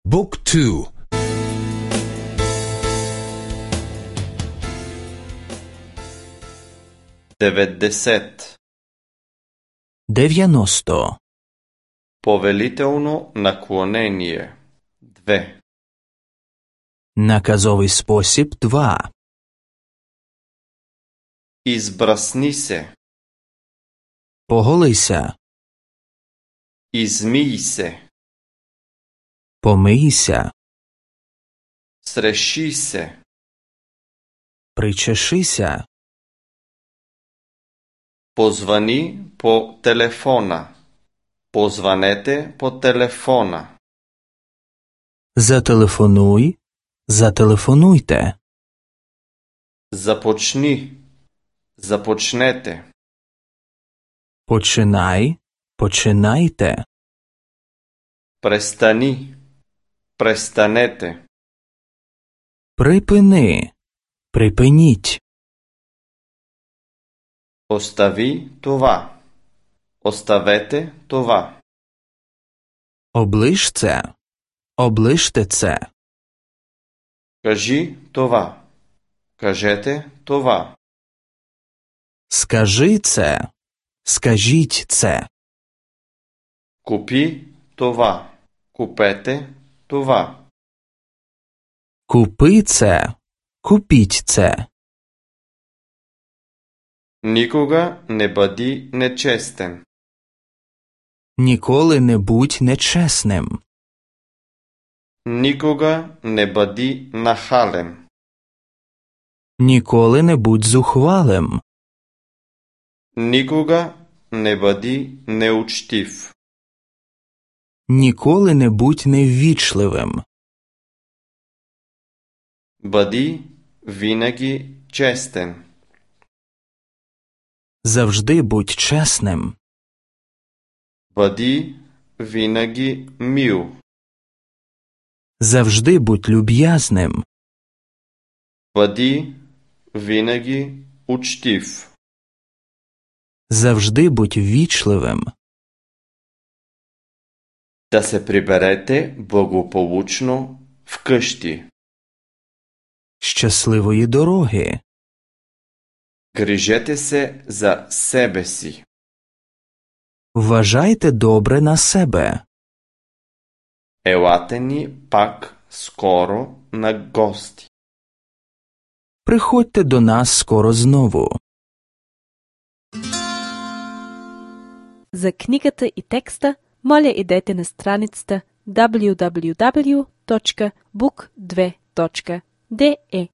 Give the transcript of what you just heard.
Book 2. 90. 90. Повелително наклонение 2. Наказовий спосіб 2. Избрасни се. Поголися. Измий се. Помийся. Среши се. Причешися. Позвани по телефона. Позванете по телефона. Зателефонуй. Зателефонуйте. Започни. Започнете. Починай. Починайте. Престани. Престанете. Припини. Припиніть. Остави това. Оставете това. Оближ це. Оближте це. Кажи това. Кажете това. Скажи це. Скажіть це. Купи това. Купете това. Купи це. Купіть це. Никога не бъди нечестен. Ніколи не будь нечесним. Никога не бъди нахален. Ніколи не будь зухвалим. Никога не бъди неучтив. Ніколи не будь неввічливим. Бъди винаги честен. Завжди будь чесним. Бъди винаги мил. Завжди будь люб'язним. Бъди винаги учтив. Завжди будь ввічливим. Да се приберете благополучно вкъщи. Щасливої дороги. Грижете се за себе си. Вважайте добре на себе. Елате ни пак скоро на гости. Приходьте до нас скоро знову. За книгата и текста, моля идете на страницата www.book2.de.